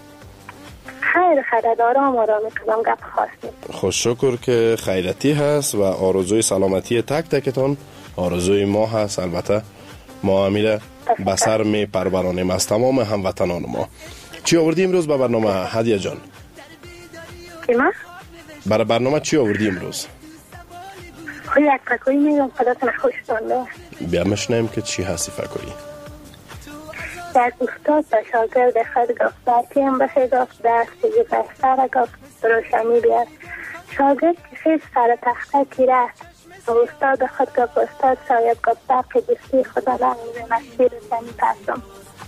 خیر آرام میکنم، گپ خاص نیست.
خوش شکر که خیرتی هست و آرزوی سلامتی تک تکتان آرزوی ما هست. البته ما امیره بسر می پرورانیم از تمام هموطنان ما. چی آوردی امروز به برنامه هدیه جان؟
کیما؟
برای برنامه چی آوردی امروز؟
خوی یک فکوی میگم خداتون خوش دانده.
بیا مشنیم که چی هستی فکوی؟
یک استاد به شاگرد خود گفت برکیم بخی گفت دست که پسر گفت روشنی بیاد. شاگرد که خیلی سر تخته کیره، استاد خود گفت استاد شاید گفت برق دوستی خدا لعنی مستی روشنی پسم.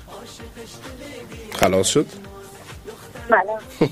خلاص شد؟
بله.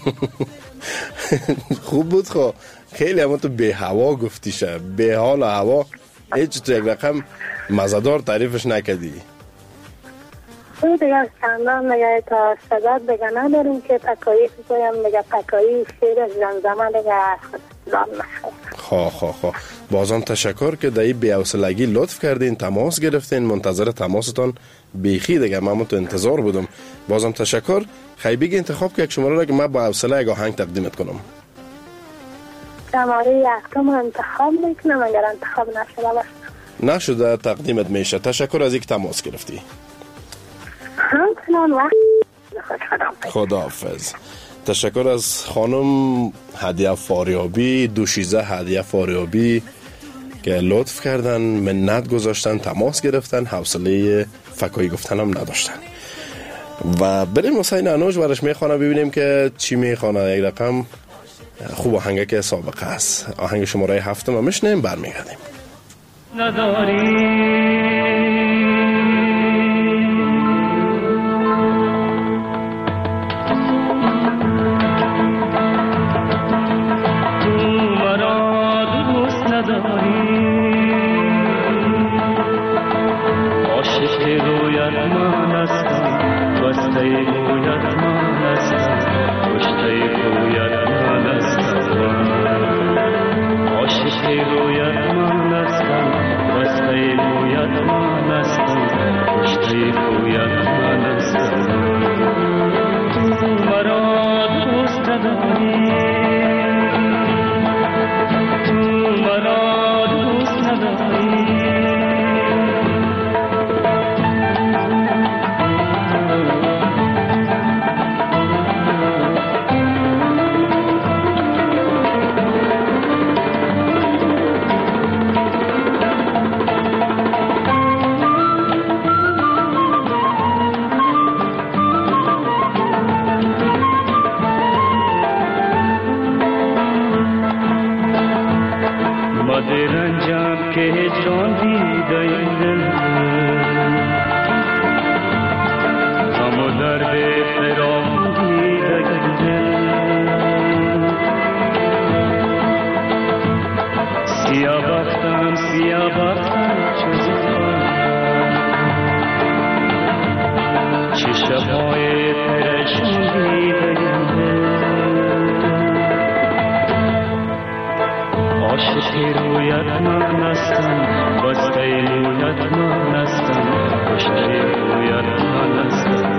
خوب بود. خب خیلی همون تو به هوا گفتی شه، به حال هوا هیچ تو یک رقم مزدار تعریفش نکدی.
تو دیگه چندان دیگه تا سبب دیگه نداریم که پکایی بگویم دیگه پکایی شیر زمزمه دیگه از خود دان نخیر.
خواه بازم تشکر که دایی بی‌حوصلگی لطف کردین، تماس گرفتین. منتظر تماستان بیخی دیگه، من تو انتظار بودم. بازم تشکر. خیلی انتخاب که یک شماره را که من با حوصله یک آهنگ تقدیمت کنم.
شماره یکتم انتخاب میکنم، اگر انتخاب نشده باشه
نشده تقدیمت میشه. تشکر از اینکه تماس گرفتی.
همچنان وقت.
خداحافظ. تشکر از خانم هدیه فاریابی، دوشیزه هدیه فاریابی که لطف کردن، منت گذاشتن، تماس گرفتن، حوصله فکایی گفتن هم نداشتن. و بریم حسین انوش برش میخوانه ببینیم که چی میخوانه. یک رقم خوب آهنگه که سابقه است. آهنگ شماره 7 ما میشنیم، برمیگردیم.
نداری عاشق رویت من هستم، بسته رویت که جان دیده دل غم و درد فراق دیده دل سیاه بختم چه شبهای پرشون دیده عاشقی رویت من هستم بسته رویت من هستم کشته رویت من هستم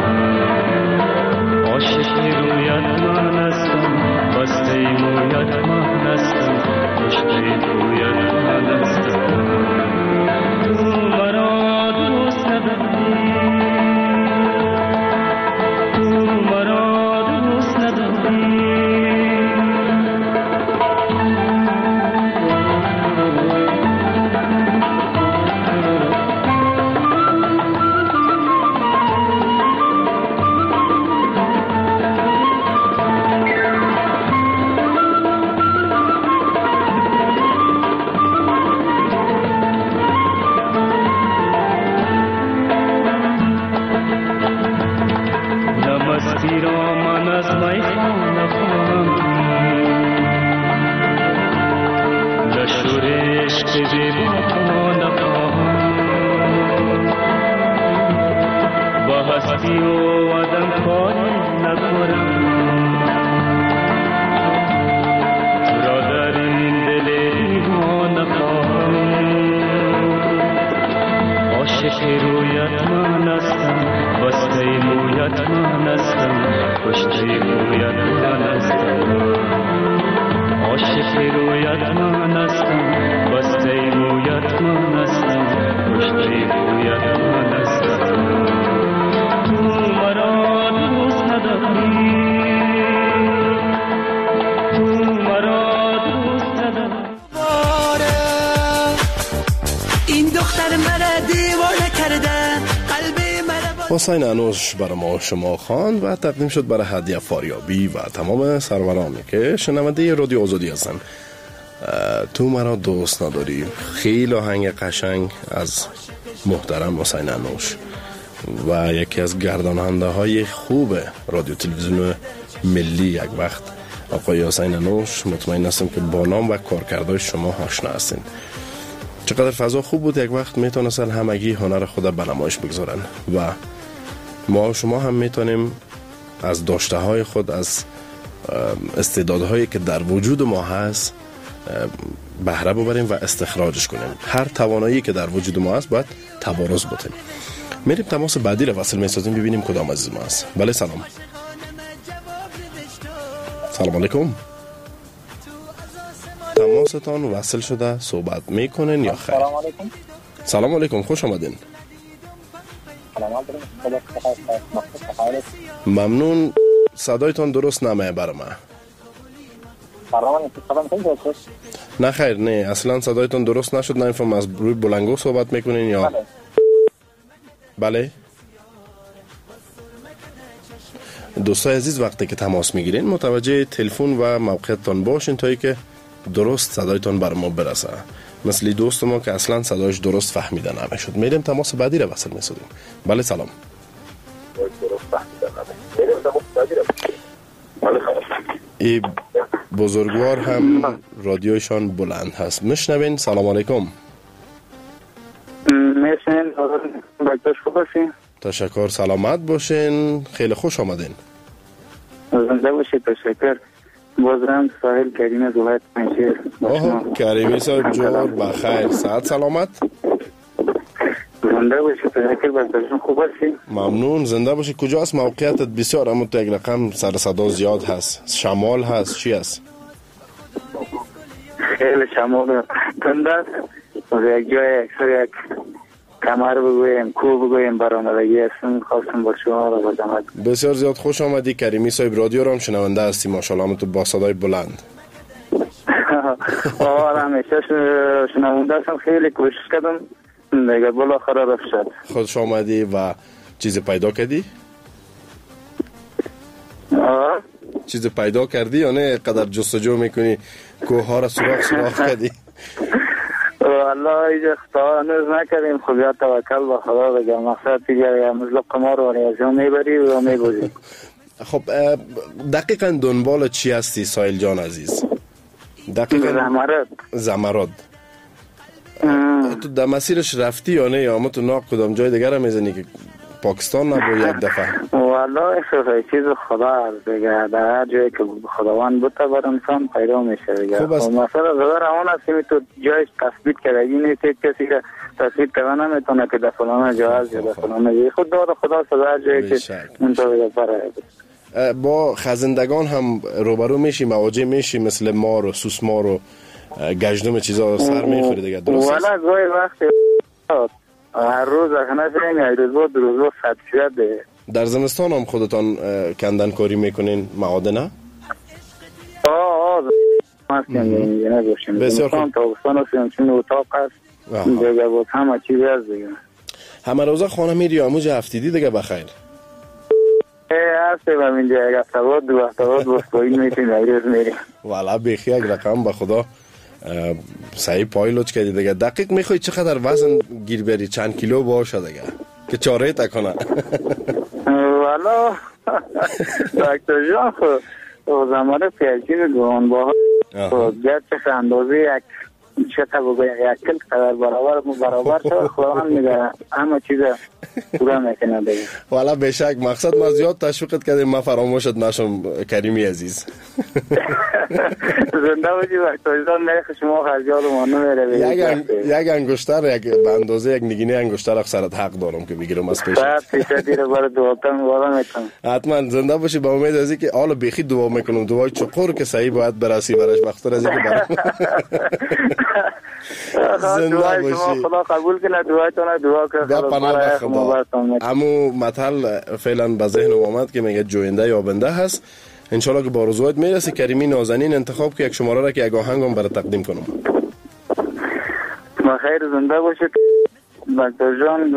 عاشقی رویت من هستم بسته رویت من هستم کشته رویت من هستم تو مرا دوست نداری تو مرا دوست نداری
حسین انوش برای ما شما خواند و تقدیم شد برای هدیه فاریابی و تمام سرورانی که شنونده رادیو آزادی هستن. تو مرا دوست نداری، خیلی آهنگ قشنگ از محترم حسین انوش و یکی از گرداننده های خوب رادیو تلویزیون ملی یک وقت آقای حسین انوش. مطمئن هستم که با نام و کارکردهای شما آشنا هستین. چقدر فضا خوب بود، یک وقت میتونستن همگی هنر خود به نمایش بگذارن و ما شما هم میتونیم از داشته های خود، از استعدادهایی که در وجود ما هست بهره ببریم و استخراجش کنیم. هر توانایی که در وجود ما هست باید تبارز بکنیم. میریم تماس بعدی رو وصل میسازیم ببینیم کدام عزیز ما هست. بله سلام. سلام علیکم. تماستان وصل شده، صحبت میکنین یا خیر؟
سلام علیکم.
سلام علیکم، خوش آمدین. ممنون. صدایتان درست نمیه برای من. نه خیر، نه اصلا صدایتان درست نشد. نمیفهم از روی بلنگو صحبت میکنین یا بله. دوستای عزیز وقتی که تماس میگیرین متوجه تلفن و موقعیتتان باشین تا اینکه درست صدایتان بر ما برسه. مثل دوست ما که اصلا صدایش درست فهمیده نمیشد. میریم تماس بعدی رو وصل میسازیم. بله سلام. ای بزرگوار هم رادیوشان بلند هست. میشنوین؟ سلام علیکم.
میشنوین؟ بکتش خوب باشین.
تشکر، سلامت باشین. خیلی خوش آمدین.
زنده باشید. تشکر. بازم ساحل کریم از ولایت پنجشیر.
کریمی صاحب جور بخیر، صحت سلامت.
زنده باشید. تشکر، بکتشون خوب باشید.
ممنون. زنده باشید. کجاست موقعیتت؟ بسیار اما تو یک رقم سر صدا زیاد هست. شمال هست چی هست؟
خیلی شمال تند است. یک جای اکثر یک کمر بگویم، کو بگویم برآمدگی هستم. خواستم با شما را بازم.
بسیار زیاد خوش آمدی کریمی صاحب. رادیو رو هم شنونده هستی ماشاءالله. هم تو با صدای بلند.
همیشه شنونده هستم. خیلی کوشش کردم دیگه بالاخره رفت شد.
خوش آمدی و چیز پیدا کردی؟ چیز پیدا کردی یا نه قدر جستجو میکنی کوه ها را سراغ کردی؟
والله اینجا خطا هنوز نکردیم، خب یا توکل به خدا بگم. مقصد دیگه یا مثل قمار و ریاضی میبری و میبودی.
خب دقیقا دنبال چی هستی سایل جان عزیز؟
دقیقا
زمرد. تو در مسیرش رفتی یا نه، یا اما تو ناق کدام جای دیگر هم میزنی که پاکستان نبو یک دفعه؟
والله چیز خدا هست دیگه، در هر جایی که خداوند بوده بر انسان پیدا میشه دیگه. خب مثلا زدار همون هست که تو جایش تثبیت کردگی نیست، کسی که تثبیت کرده نمیتونه که در فلانه جا هست یا در فلانه جایی. خود دار خدا سده هر جایی که منطقه بره.
با خزندگان هم روبرو میشی، مواجه میشی، مثل مار و سوسمار و گشتم چیزا سر میخوری دیگه، درست است؟
والا گاهی وقتی هر روز اخنه فیلم روز بود روز بود 100% دیگه.
در زمستان هم خودتان کندن کاری میکنین معادنه؟
بسیار خوب. تابستان هست همچین اتاق هست دیگه، بود همه چیزی هست دیگه.
همه روزه خانه میری یا موجه هفتیدی دیگه بخیر؟
هسته و اینجا یک هفته بود دو هفته بود بستوین میتونی ایروز میری.
والا بیخی یک رقم به خدا صحیح پایلوچ کردی دیگه. دقیق میخوای چقدر وزن گیر بری، چند کیلو باشه دیگه که چاره تکنه؟
والا دکتر جان خود زمانه پیچی گوان با گرچه اندازه یک چطور بگوی یک کل قدر برابر شد خواهان میگه همه چیز پورا میکنه دیگه.
والا بشک مقصد ما زیاد تشویقت کردیم ما فراموشت نشم کریمی عزیز.
زنده بودی وقتاجدان نیخ شما خرجال و مانو میره
یک انگشتر به اندازه یک نگینه انگشتر اکثرت حق دارم که بگیرم از پیشت.
پیشت دیره برای دواتم والا میکنم.
حتما زنده باشی، با امید ازی که حالا بیخی دعا میکنم، دعای چقور که صحیح باید برسی برش بختر ازی که برم.
زنده باشی، خدا قبول کنه دعایتون، دعا که
خدا. امو مثل فعلا به ذهن آمد که میگه جوینده یابنده هست. انشالله که با رضایت میرسی کریمی نازنین انتخاب که یک شماره را که یک آهنگم برای تقدیم کنم.
بخیر زنده باشید دکتر جان.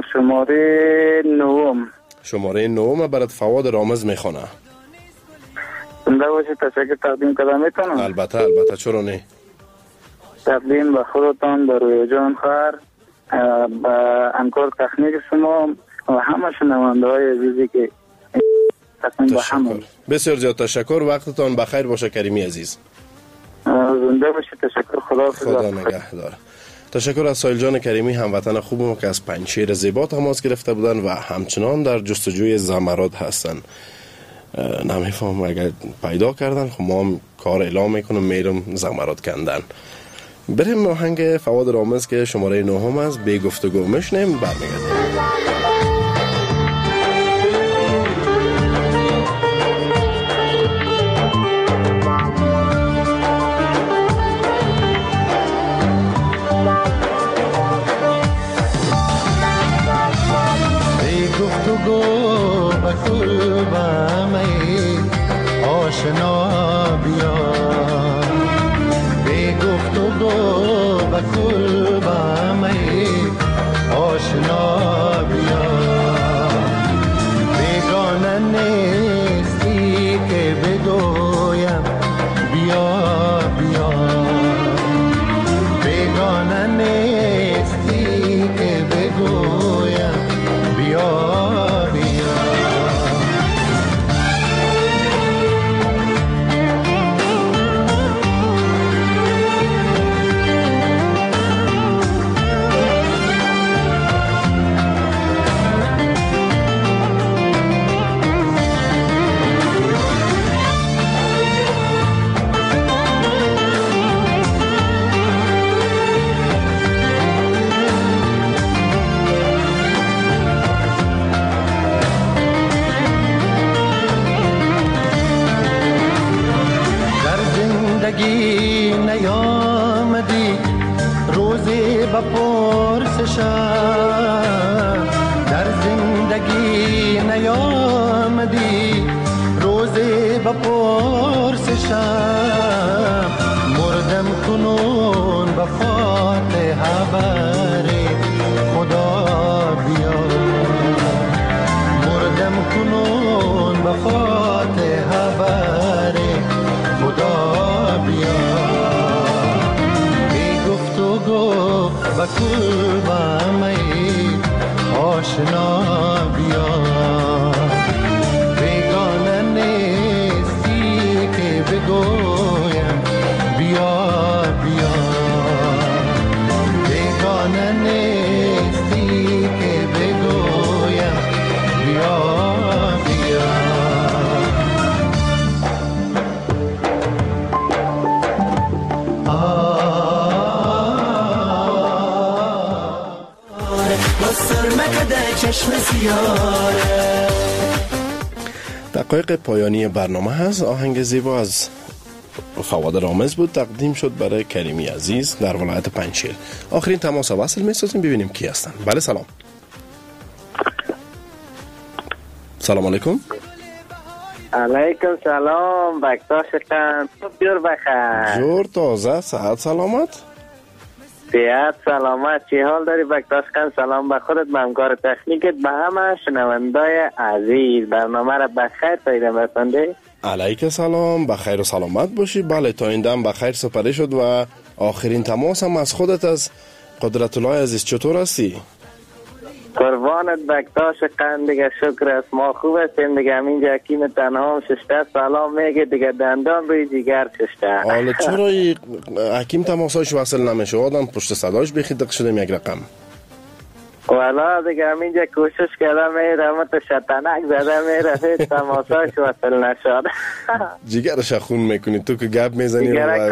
شماره 9 برات فواد رامز میخونه.
زنده باشید. تشکر. تقدیم کدام میتونم؟
البته چرا نه.
تقدیم به خودتان، به روی جان خر، به انکار تکنیک شما و همه شنونده های عزیزی که
تشکر. بسیار زیاد تشکر. وقتتان بخیر باشه کریمی عزیز.
زنده باشید. تشکر.
خدا نگهدار. تشکر از سایل جان کریمی، هموطن خوبم که از پنجشیر زیبا تماس گرفته بودن و همچنان در جستجوی زمرد هستن. نمیفهم اگر پیدا کردن خب ما هم کار اعلام میکنم میرم زمرد کندن. بریم آهنگ فواد رامز که شماره 9 است بی گفتگو میشنیم، برمیگردیم.
آشنا بیا بی گفت و گو بکل با می آشنا بیا بیگانه نیستی که بگویم بیا بیا بیگانه نیستی که بگویم بیا نیامدی روزی با پرسشم، در زندگی نیامدی روزی با پرسشم، مردم کنون با فاتحه بری خدا بیا، مردم کنون با فاتحه بری خدا بیا، بی گفت و گفت و بکل با می آشنا بیا بیگانه نیستی که بگویم بیا بیا بیگانه نیستی که بگویم بیا بیا
دقایق پایانی برنامه هست. آهنگ زیبا از فواد رامز بود، تقدیم شد برای کریمی عزیز در ولایت پنجشیر. آخرین تماس وصل می‌سازیم ببینیم کی هستن. بله سلام. سلام علیکم.
علیکم سلام. بکتاشتن جور بخیر.
جور تازه، صحت سلامت.
صحت سلامت. چی حال داری بکتاشتن؟ سلام به خودت، به همکار تکنیکت، به همه شنوندای عزیز. برنامه را بخیر پیدا بسنده.
علیک سلام، بخیر و سلامت باشی. بله تا این دم بخیر سپری شد و آخرین تماس هم از خودت از قدرت الله عزیز. چطور هستی؟
قربانت بکتاش قند دیگه، شکر است، ما خوب هستیم دیگه. همینجا حکیم تنها هم ششته سلام میگه دیگه، دندان روی جگر ششته.
حالا چرا حکیم تماسایش وصل نمیشه؟ آدم پشت صداش بخیدق شدیم یک رقم.
والا دیگه همینجا کوشش کردم میره، اما تو شطنک زده میره، هیچ تماساش وصل نشد.
جگرش خون میکنی تو که گپ میزنی.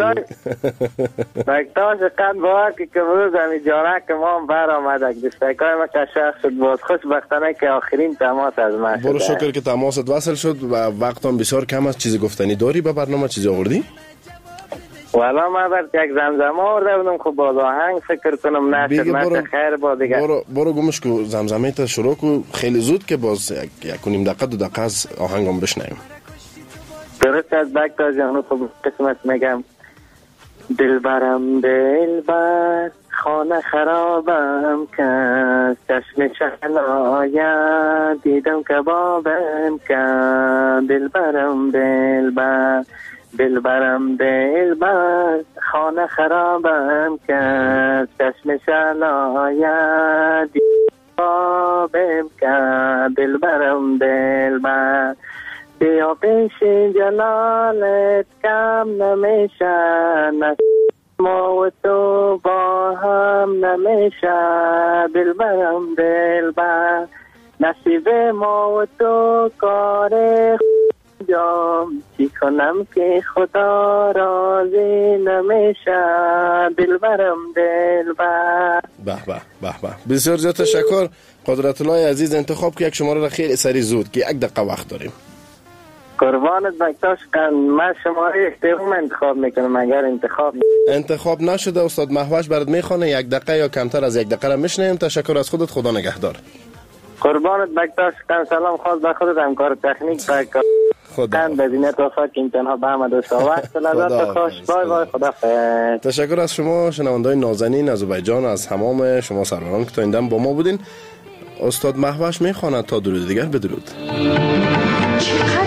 بکتاش قند با که کمروز همی جانک ما هم بر آمدک دستکای ما کشخ شد. باز خوشبختانه که آخرین تماس از ما شده.
برو شکر که تماست وصل شد و وقت هم بسیار کم است. چیزی گفتنی داری به برنامه؟ چیزی آوردی؟
والا ما برد یک زمزمه آورده بودم، خب باز آهنگ فکر کنم نشد خیر با دیگه.
برو گمش که زمزمه تا شروع کو خیلی زود که باز یک نیم دقیقه دو دقیقه از آهنگم بشنویم.
درست از بکتا جانو خب قسمت میگم. دلبرم دلبر خانه خرابم کرد، چشم شهلایا دیدم کبابم کرد. دلبرم دلبر دلبرم دلبر خانه خرابم کرد، چشم شهلایا دیدم کبابم کرد. دلبرم دلبر بیا پیش جلالت کم نمیشه، ما و تو با هم نمیشه. دلبرم دلبر نصیب ما و تو کار جام، چی کنم که خدا راضی نمیشه. دلبرم دلبر.
به به به به. بسیار زیاد تشکر قدرت الله عزیز. انتخاب که یک شماره را خیلی سری زود که یک دقیقه وقت داریم.
قربانت بکتاش کن، من شماره استیروم انتخاب میکنم. اگر انتخاب
نشده استاد محوش برات میخونه، یک دقیقه یا کمتر از یک دقیقه را میشنیم. تشکر از خودت، خدا نگهدار.
قربانت بکتاش کن، سلام خاص به خودت، همکار تکنیک خدا بزینت وفاق اینتنها به همه دوستا. وقت لذت خوش. بای بای. خدا خیر.
تشکر از شما شنوندای نازنین آذربایجان، از تمام شما سروران که تا این دم با ما بودین. استاد محوش میخواند تا درود دیگر. بدرود.